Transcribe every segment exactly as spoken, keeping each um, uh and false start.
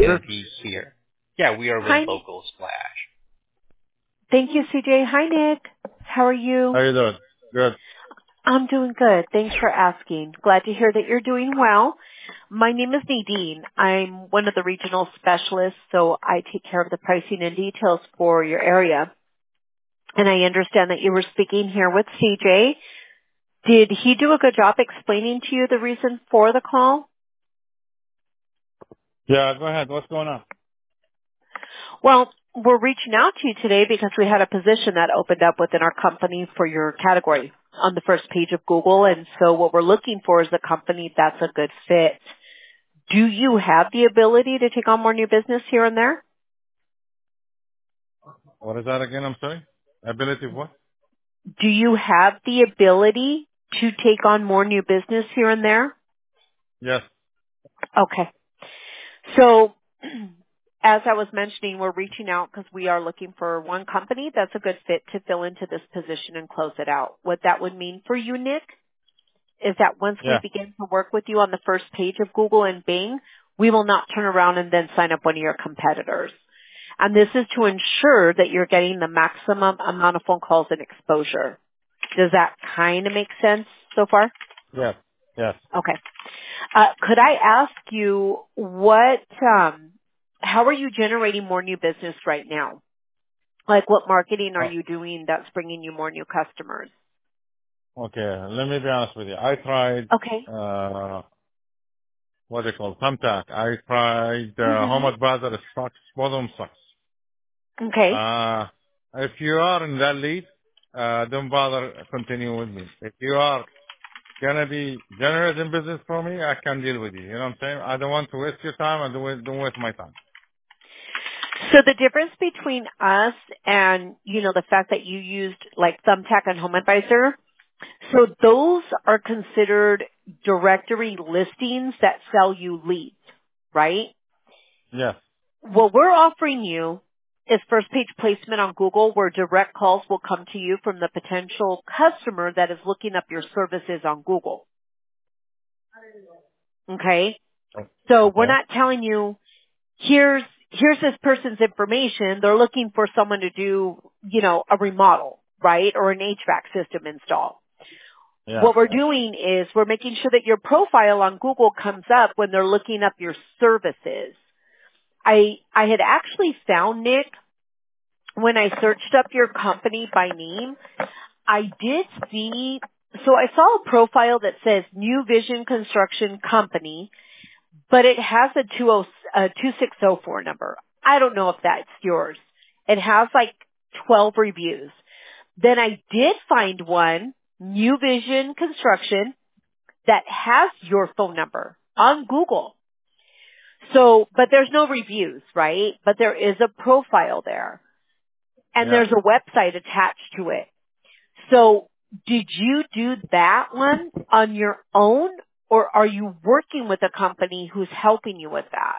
will be here. Yeah, we are with Hi. Local Splash. Thank you, C J. Hi, Nick. How are you? How you doing? Good. I'm doing good. Thanks for asking. Glad to hear that you're doing well. My name is Nadine. I'm one of the regional specialists, so I take care of the pricing and details for your area. And I understand that you were speaking here with C J. Did he do a good job explaining to you the reason for the call? Yeah, go ahead. What's going on? Well, we're reaching out to you today because we had a position that opened up within our company for your category on the first page of Google. And so what we're looking for is a company that's a good fit. Do you have the ability to take on more new business here and there? What is that again? I'm sorry. Ability of what? Do you have the ability to take on more new business here and there? Yes. Okay. So as I was mentioning, we're reaching out because we are looking for one company that's a good fit to fill into this position and close it out. What that would mean for you, Nick, is that once we Yeah. begin to work with you on the first page of Google and Bing, we will not turn around and then sign up one of your competitors. And this is to ensure that you're getting the maximum amount of phone calls and exposure. Does that kind of make sense so far? Yes. Yes. Okay. Uh, could I ask you what, um, how are you generating more new business right now? Like what marketing are Oh, you doing that's bringing you more new customers? okay. Let me be honest with you. I tried, Okay. uh, what they call thumbtack. I tried, uh, hmm home advisor. It sucks. Both of them sucks. Okay. Uh, if you are in that lead, uh, don't bother continuing with me. If you are gonna be generating business for me, I can deal with you. You know what I'm saying? I don't want to waste your time. I don't waste, don't waste my time. So the difference between us and, you know, the fact that you used like Thumbtack and Home Advisor, so those are considered directory listings that sell you leads, right? Yes. What we're offering you is first page placement on Google where direct calls will come to you from the potential customer that is looking up your services on Google. Okay? So we're Okay. not telling you, here's, here's this person's information. They're looking for someone to do, you know, a remodel, right? Or an H V A C system install. Yeah. What we're doing is we're making sure that your profile on Google comes up when they're looking up your services. I, I had actually found, Nick, when I searched up your company by name, I did see, so I saw a profile that says New Vision Construction Company, but it has a two six zero four number. I don't know if that's yours. It has like twelve reviews. Then I did find one, New Vision Construction, that has your phone number on Google. So, but there's no reviews, right? But there is a profile there. And Yeah. there's a website attached to it. So did you do that one on your own or are you working with a company who's helping you with that?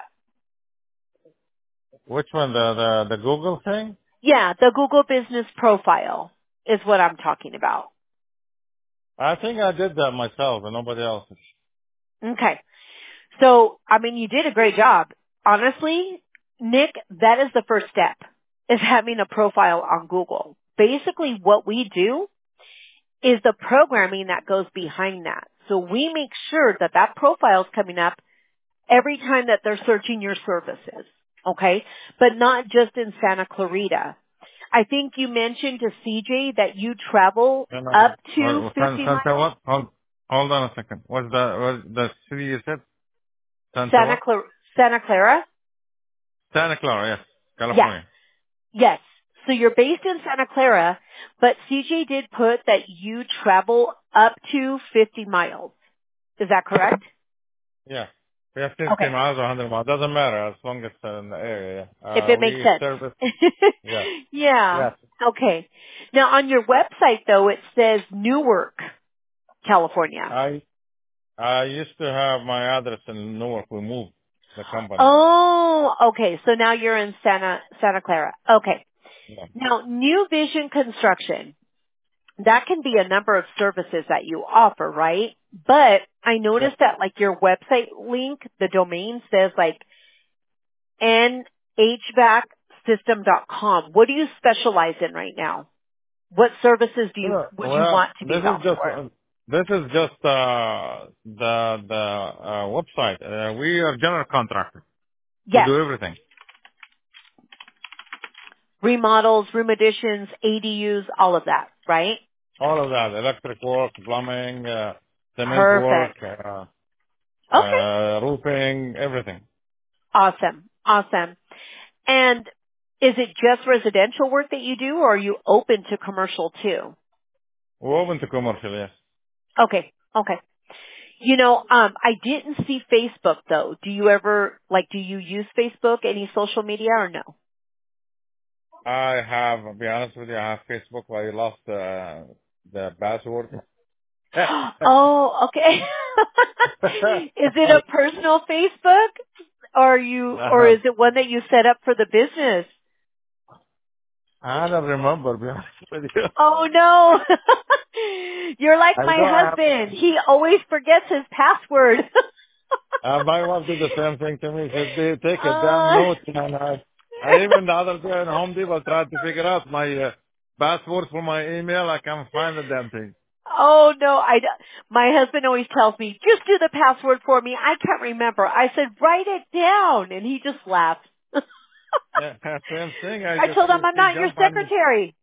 Which one? The, the, the Google thing? Yeah, the Google Business Profile is what I'm talking about. I think I did that myself and nobody else. Okay. So, I mean, you did a great job. Honestly, Nick, that is the first step, is having a profile on Google. Basically, what we do is the programming that goes behind that. So we make sure that that profile is coming up every time that they're searching your services. Okay? But not just in Santa Clarita. I think you mentioned to C J that you travel No, no, up no. to What, San, fifty Santa miles? what? Hold, hold on a second. What's the, what's the city you said? Santa Santa what? Clara, Santa Clara? Santa Clara, yes. Yeah. California. Yes. So you're based in Santa Clara, but C J did put that you travel up to fifty miles. Is that correct? Yeah. We have fifty Okay. miles or one hundred miles. Doesn't matter as long as it's in the area. Yeah. If Uh, it makes we service, sense. yeah. Yeah. Yes. Okay. Now on your website though, it says Newark, California. I, I used to have my address in Newark. We moved the company. Oh, okay. So now you're in Santa, Santa Clara. Okay. Yeah. Now, New Vision Construction, that can be a number of services that you offer, right? But I Yeah. noticed that like your website link, the domain says like N H V A C system dot com. What do you specialize in right now? What services do you Sure. would you Well, want to be this is found just for? uh, this is just uh, the the uh, website. Uh, we are general contractor. We Yes. do everything. Remodels, room additions, A D Us, all of that, right? All of that: electric work, plumbing, uh, cement work, Perfect. uh, Okay. uh, roofing, everything. Awesome. Awesome. And is it just residential work that you do, or are you open to commercial too? We're open to commercial, yes. Okay. Okay. You know, um, I didn't see Facebook though. Do you ever, like, do you use Facebook, any social media, or no? I have, to be honest with you, I have Facebook, but I lost uh, the password. Oh, okay. Is it a personal Facebook, or you, or uh, is it one that you set up for the business? I don't remember, to be honest with you. Oh no. You're like I my know I have, husband. He always forgets his password. uh, my wife did the same thing to me. She said, "They take a damn uh, note." And I, I even the other day in Home Depot tried to figure out my uh, password for my email. I can't find the damn thing. oh no, I, d- my husband always tells me, just do the password for me. I can't remember. I said, write it down. And he just laughs. Yeah, same thing. I I just told see him I'm she not your jump on me. secretary.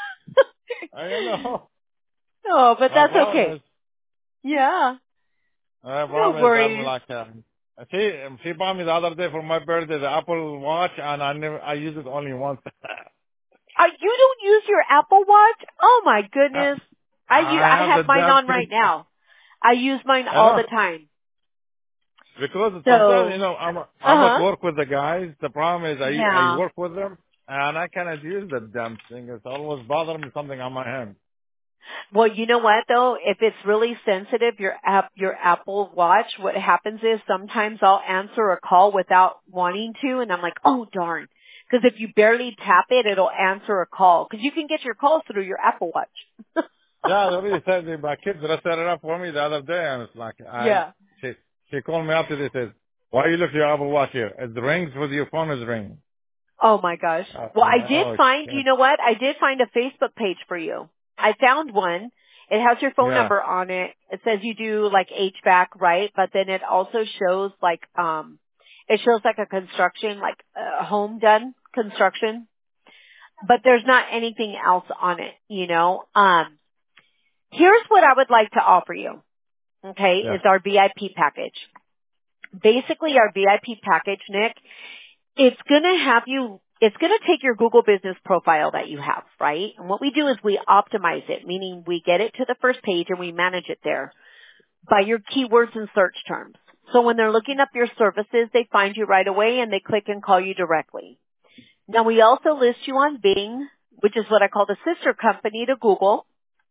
I don't know. No, but My that's problem okay. is, Yeah. my No problem is I'm worries. like, um, she, she bought me the other day for my birthday the Apple Watch, and I never, I use it only once. Uh, you don't use your Apple Watch? Oh my I goodness. I u- I I have the have mine damn on right thing. now. I use mine I all know. the time. Because sometimes, you So, know, I'm uh I'm at huh. work with the guys. The problem is I I Yeah. work with them and I cannot use the damn thing. It's always bothering me something on my hand. Well, you know what though? If it's really sensitive, your app, your Apple Watch, what happens is sometimes I'll answer a call without wanting to, and I'm like, oh darn. Because if you barely tap it, it'll answer a call. Because you can get your calls through your Apple Watch. Yeah, they really said that my kids they set it up for me the other day, and it's like I Yeah. she she called me after they said, "Why you look your Apple Watch here? It rings with your phone is ringing." Oh my gosh. Uh, Well, I did oh find, you shit. know what? I did find a Facebook page for you. I found one. It has your phone Yeah. number on it. It says you do like H V A C, right? But then it also shows like, um, it shows like a construction, like a home done construction. But there's not anything else on it, you know? Um, here's what I would like to offer you. Okay, Yeah. is our V I P package. Basically our V I P package, Nick, it's going to have you, it's going to take your Google business profile that you have, right? And what we do is we optimize it, meaning we get it to the first page and we manage it there by your keywords and search terms. So when they're looking up your services, they find you right away and they click and call you directly. Now we also list you on Bing, which is what I call the sister company to Google.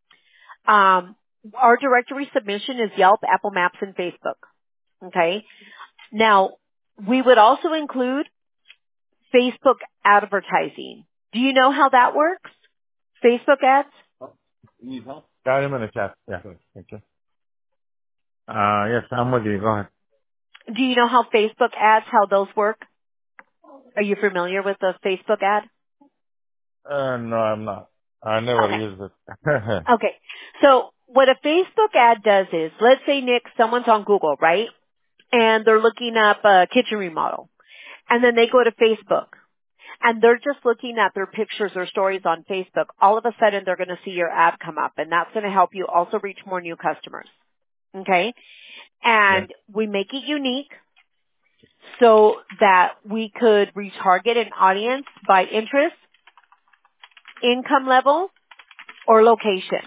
Um, our directory submission is Yelp, Apple Maps, and Facebook. Okay. Now we would also include Facebook advertising. Do you know how that works? Facebook ads? You need help? Yeah, I'm in a chat. Yeah. Thank you. Uh, yes, I'm with you. Go ahead. Do you know how Facebook ads, how those work? Are you familiar with the Facebook ad? Uh, no, I'm not. I never Okay. used it. Okay. So what a Facebook ad does is, let's say, Nick, someone's on Google, right? And they're looking up a kitchen remodel. And then they go to Facebook. And they're just looking at their pictures or stories on Facebook. All of a sudden, they're going to see your ad come up. And that's going to help you also reach more new customers. Okay? Yeah. And we make it unique so that we could retarget an audience by interest, income level, or location.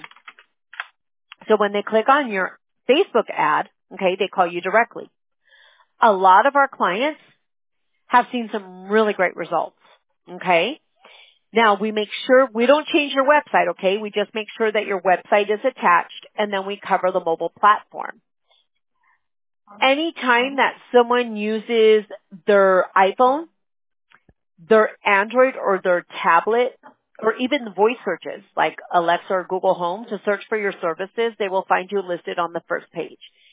So when they click on your Facebook ad, okay, they call you directly. A lot of our clients have seen some really great results. Okay? Now we make sure, we don't change your website, okay? We just make sure that your website is attached and then we cover the mobile platform. Anytime that someone uses their iPhone, their Android or their tablet, or even the voice searches like Alexa or Google Home to search for your services, they will find you listed on the first page.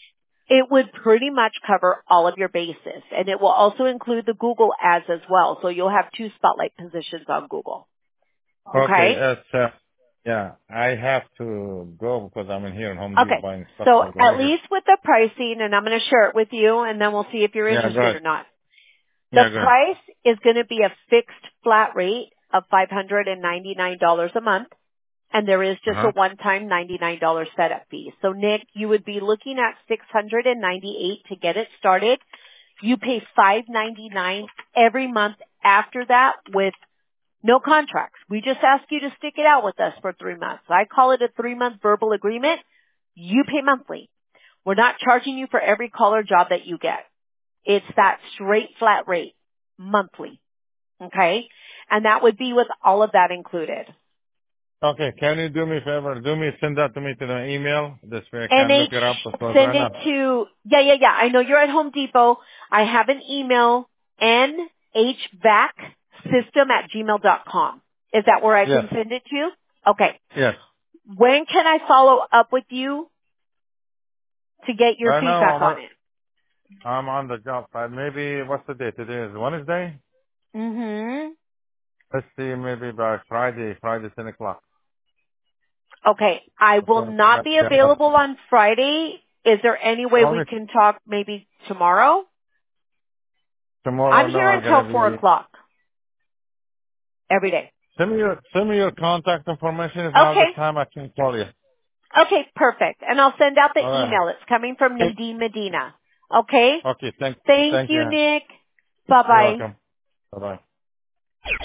It would pretty much cover all of your bases, and it will also include the Google ads as well. So you'll have two spotlight positions on Google. Okay, Okay? it's, uh, yeah, I have to go because I'm in here in Home Depot Okay. buying stuff So for the at mortgage. least with the pricing, and I'm going to share it with you, and then we'll see if you're Yeah, go interested or ahead. not. The Yeah, go ahead. price is going to be a fixed flat rate of five hundred ninety-nine dollars a month, and there is just a Uh-huh. one-time ninety-nine dollars setup fee. So Nick, you would be looking at six hundred ninety-eight dollars to get it started. You pay five ninety-nine every month after that with no contracts. We just ask you to stick it out with us for three months. I call it a three-month verbal agreement. You pay monthly. We're not charging you for every call or job that you get. It's that straight flat rate, monthly. Okay? And that would be with all of that included. Okay, can you do me a favor? Do me, send that to me to the email. This way I can N H, look it up because send right it now. to, yeah, yeah, yeah. I know you're at Home Depot. I have an email, N H V A C system at gmail dot com. Is that where I Yes, can send it to? Okay. yes. When can I follow up with you to get your Right now feedback I'm on, on it? I'm on the job site. Maybe, what's the day? Today is Wednesday? Mm-hmm. Let's see, maybe by Friday, Friday ten o'clock. Okay. I will Okay. not Yep, be yep, yep. available on Friday. Is there any way we Only can talk maybe tomorrow? tomorrow, I'm no, here I'm until gonna four be, o'clock every day. send me your, send me your contact information. If not Okay. this time, I can call you. Okay, perfect. And I'll send out the Alright. email. It's coming from Nadine Medina. Okay? Okay, thank, Thank thank you. you, Nick. Bye You're bye. welcome. Bye bye.